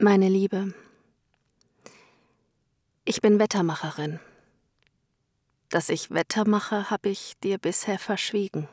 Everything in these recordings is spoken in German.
Meine Liebe, ich bin Wettermacherin. Dass ich Wetter mache, habe ich dir bisher verschwiegen.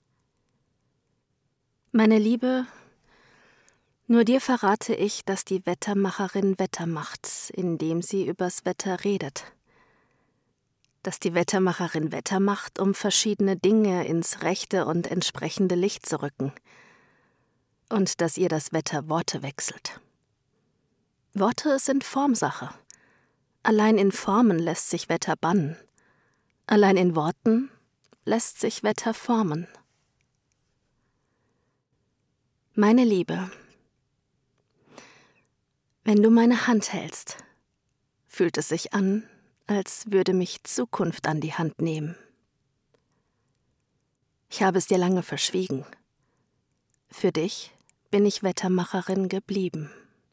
Meine Liebe, nur dir verrate ich, dass die Wettermacherin Wetter macht, indem sie übers Wetter redet. Dass die Wettermacherin Wetter macht, um verschiedene Dinge ins rechte und entsprechende Licht zu rücken. Und dass ihr das Wetter Worte wechselt. Worte sind Formsache. Allein in Formen lässt sich Wetter bannen. Allein in Worten lässt sich Wetter formen. Meine Liebe, wenn du meine Hand hältst, fühlt es sich an, als würde mich Zukunft an die Hand nehmen. Ich habe es dir lange verschwiegen. Für dich bin ich Wettermacherin geblieben.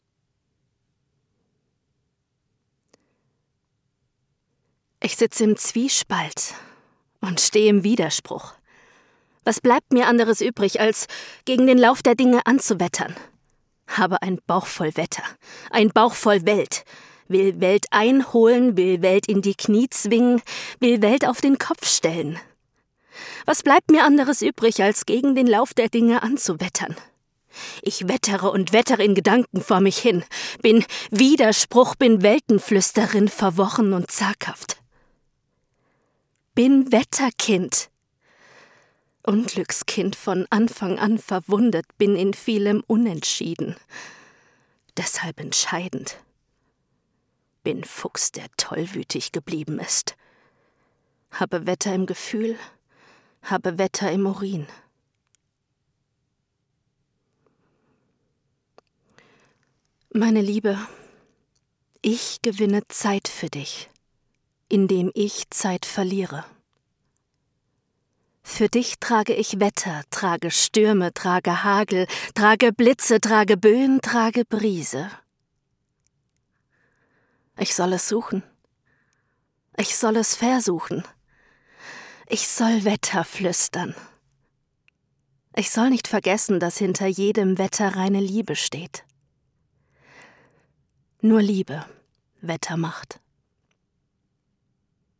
Ich sitze im Zwiespalt und stehe im Widerspruch. Was bleibt mir anderes übrig, als gegen den Lauf der Dinge anzuwettern? Habe ein Bauch voll Wetter, ein Bauch voll Welt, will Welt einholen, will Welt in die Knie zwingen, will Welt auf den Kopf stellen. Was bleibt mir anderes übrig, als gegen den Lauf der Dinge anzuwettern? Ich wettere und wettere in Gedanken vor mich hin, bin Widerspruch, bin Weltenflüsterin, verworren und zaghaft. Bin Wetterkind. Unglückskind von Anfang an verwundet, bin in vielem unentschieden. Deshalb entscheidend. Bin Fuchs, der tollwütig geblieben ist. Habe Wetter im Gefühl, habe Wetter im Urin. Meine Liebe, ich gewinne Zeit für dich, indem ich Zeit verliere. Für dich trage ich Wetter, trage Stürme, trage Hagel, trage Blitze, trage Böen, trage Brise. Ich soll es suchen. Ich soll es versuchen. Ich soll Wetter flüstern. Ich soll nicht vergessen, dass hinter jedem Wetter reine Liebe steht. Nur Liebe Wetter macht.